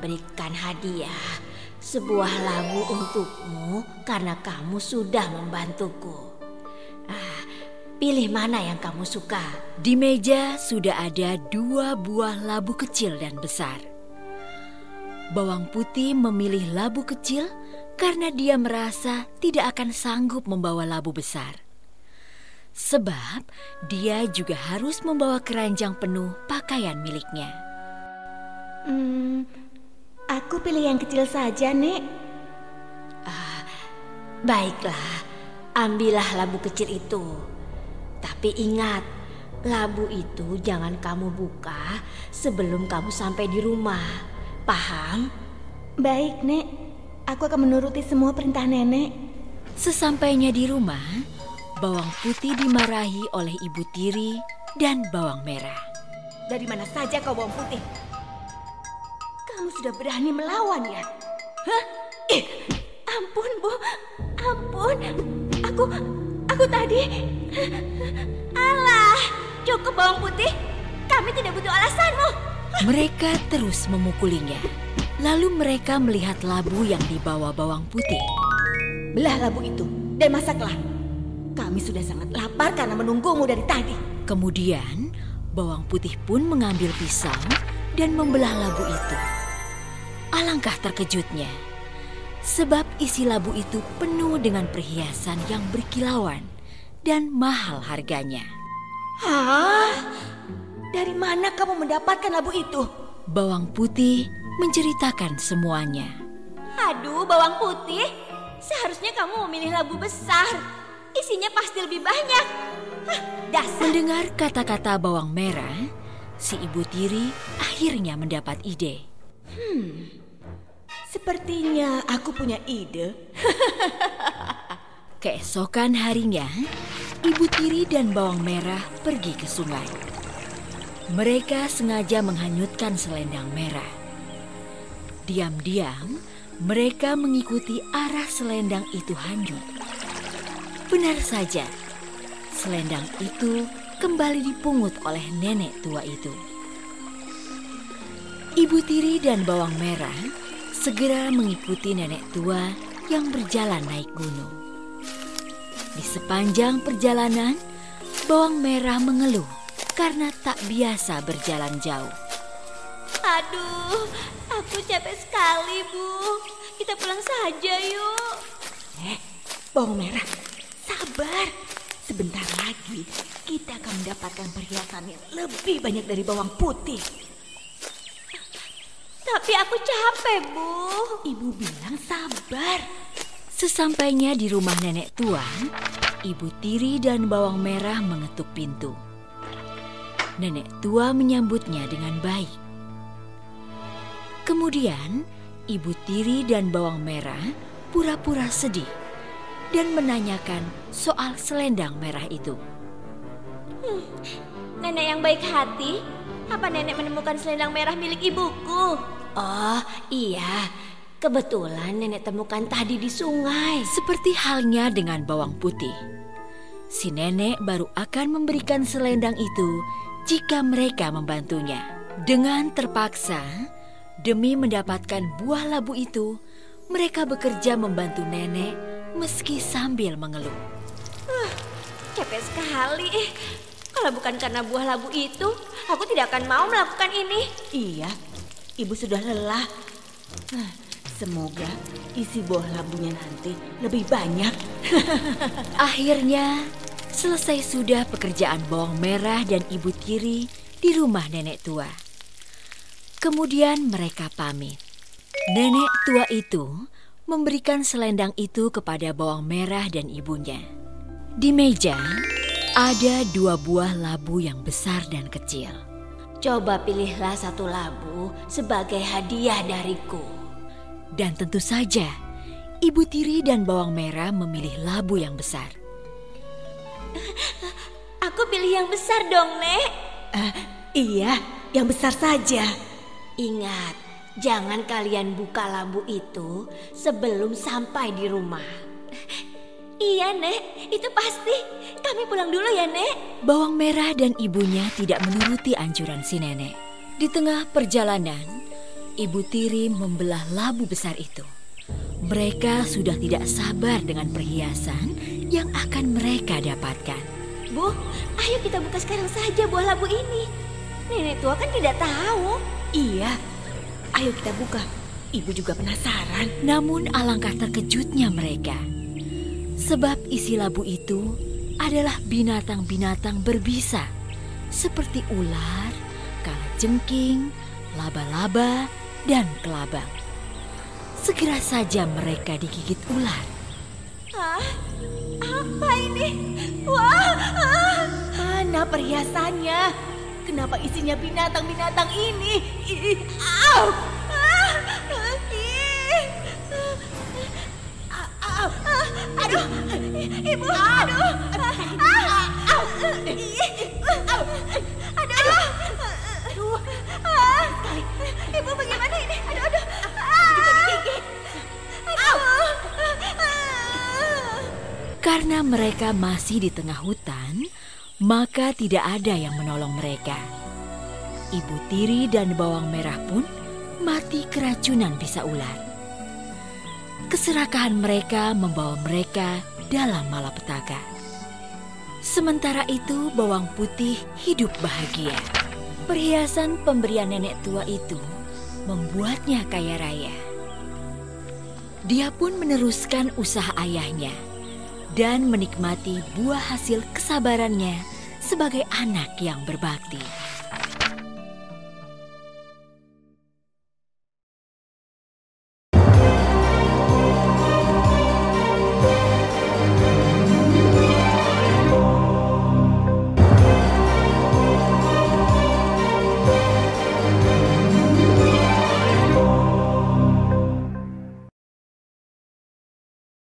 memberikan hadiah, sebuah labu untukmu karena kamu sudah membantuku. Pilih mana yang kamu suka. Di meja sudah ada 2 buah labu kecil dan besar. Bawang putih memilih labu kecil karena dia merasa tidak akan sanggup membawa labu besar. Sebab dia juga harus membawa keranjang penuh pakaian miliknya. Aku pilih yang kecil saja, Nek. Baiklah, ambillah labu kecil itu. Tapi ingat, labu itu jangan kamu buka sebelum kamu sampai di rumah. Paham? Baik, Nek. Aku akan menuruti semua perintah Nenek. Sesampainya di rumah, bawang putih dimarahi oleh Ibu Tiri dan bawang merah. Dari mana saja kau, bawang putih? Kamu sudah berani melawan ya? Hah? Ampun, Bu. Ampun. Aku tadi... Alah, cukup bawang putih. Kami tidak butuh alasanmu. Mereka terus memukulinya. Lalu mereka melihat labu yang dibawa bawang putih. Belah labu itu dan masaklah. Kami sudah sangat lapar karena menunggumu dari tadi. Kemudian bawang putih pun mengambil pisau dan membelah labu itu. Alangkah terkejutnya, sebab isi labu itu penuh dengan perhiasan yang berkilauan dan mahal harganya. Hah? Dari mana kamu mendapatkan labu itu? Bawang putih menceritakan semuanya. Aduh, bawang putih, seharusnya kamu memilih labu besar. Isinya pasti lebih banyak. Dasar. Mendengar kata-kata bawang merah, si Ibu Tiri akhirnya mendapat ide. Sepertinya aku punya ide. Keesokan harinya, Ibu Tiri dan bawang merah pergi ke sungai. Mereka sengaja menghanyutkan selendang merah. Diam-diam, mereka mengikuti arah selendang itu hanyut. Benar saja, selendang itu kembali dipungut oleh nenek tua itu. Ibu Tiri dan bawang merah segera mengikuti nenek tua yang berjalan naik gunung. Di sepanjang perjalanan, bawang merah mengeluh karena tak biasa berjalan jauh. Aduh, aku capek sekali, Bu. Kita pulang saja yuk. Bawang merah, sabar. Sebentar lagi kita akan mendapatkan perhiasan yang lebih banyak dari bawang putih. Tapi aku capek, Bu. Ibu bilang sabar. Sesampainya di rumah nenek tua, Ibu Tiri dan bawang merah mengetuk pintu. Nenek tua menyambutnya dengan baik. Kemudian, Ibu Tiri dan bawang merah pura-pura sedih dan menanyakan soal selendang merah itu. Nenek yang baik hati, apa nenek menemukan selendang merah milik ibuku? Oh iya, kebetulan nenek temukan tadi di sungai. Seperti halnya dengan bawang putih, si nenek baru akan memberikan selendang itu jika mereka membantunya. Dengan terpaksa, demi mendapatkan buah labu itu, mereka bekerja membantu nenek meski sambil mengeluh. Capek sekali. Kalau bukan karena buah labu itu, aku tidak akan mau melakukan ini. Iya, ibu sudah lelah. Semoga isi buah labunya nanti lebih banyak. Akhirnya, selesai sudah pekerjaan bawang merah dan Ibu Tiri di rumah nenek tua. Kemudian mereka pamit. Nenek tua itu memberikan selendang itu kepada bawang merah dan ibunya. Di meja ada 2 buah labu yang besar dan kecil. Coba pilihlah satu labu sebagai hadiah dariku. Dan tentu saja, Ibu Tiri dan bawang merah memilih labu yang besar. Aku pilih yang besar dong, Nek. Iya, yang besar saja. Ingat, jangan kalian buka labu itu sebelum sampai di rumah. Iya, Nek, itu pasti. Kami pulang dulu ya, Nek. Bawang merah dan ibunya tidak menuruti anjuran si nenek. Di tengah perjalanan, Ibu Tiri membelah labu besar itu. Mereka sudah tidak sabar dengan perhiasan yang akan mereka dapatkan. Bu, ayo kita buka sekarang saja buah labu ini. Nenek tua kan tidak tahu. Iya, ayo kita buka. Ibu juga penasaran. Namun alangkah terkejutnya mereka. Sebab isi labu itu adalah binatang-binatang berbisa. Seperti ular, kalajengking, laba-laba, dan kelabang. Segera saja mereka digigit ular. Apa ini? Wah, mana perhiasannya? Kenapa isinya binatang-binatang ini? Aduh, ibu, aduh, ibu bagaimana ini? Aduh, juga digigit. Karena mereka masih di tengah hutan, maka tidak ada yang menolong mereka. Ibu Tiri dan Bawang Merah pun mati keracunan bisa ular. Keserakahan mereka membawa mereka dalam malapetaka. Sementara itu Bawang Putih hidup bahagia. Perhiasan pemberian nenek tua itu membuatnya kaya raya. Dia pun meneruskan usaha ayahnya dan menikmati buah hasil kesabarannya sebagai anak yang berbakti.